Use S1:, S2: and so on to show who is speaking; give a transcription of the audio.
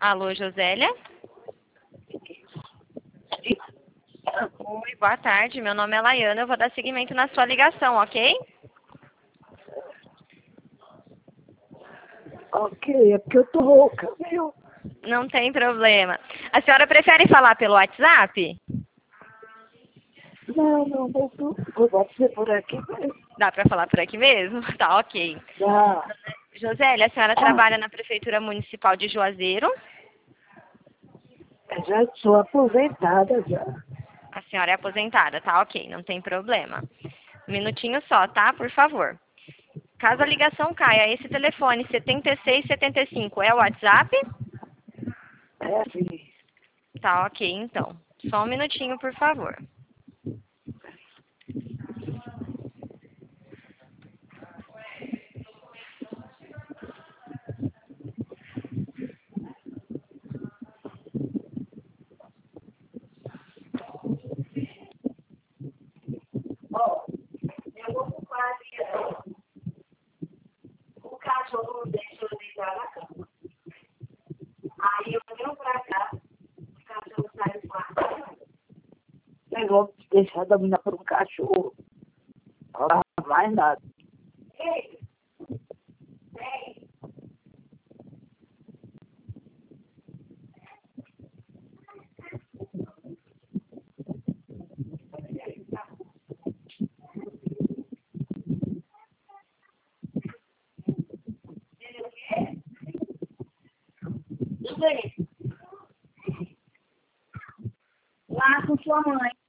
S1: Alô, Josélia? Oi, boa tarde. Meu nome é Laiana. Eu vou dar seguimento na sua ligação, ok?
S2: Ok, é porque eu tô rouca, viu?
S1: Não tem problema. A senhora prefere falar pelo WhatsApp?
S2: Não, pode ser por aqui mesmo.
S1: Dá para falar por aqui mesmo? Tá, ok.
S2: Tá.
S1: Josélia, a senhora trabalha na Prefeitura Municipal de Juazeiro?
S2: Já sou aposentada já.
S1: A senhora é aposentada, tá, ok. Não tem problema. Um minutinho só, tá? Por favor. Caso a ligação caia, esse telefone 7675 é o WhatsApp?
S2: É assim.
S1: Tá, ok, então. Só um minutinho, por favor.
S2: Ó, eu vou pro quarto aqui. O cachorro não deixa eu deitar na cama. Aí eu venho pra cá, o cachorro sai do quarto. Negócio de deixar dominar por um cachorro. Não mais nada. Ei, ei. Lá com sua mãe.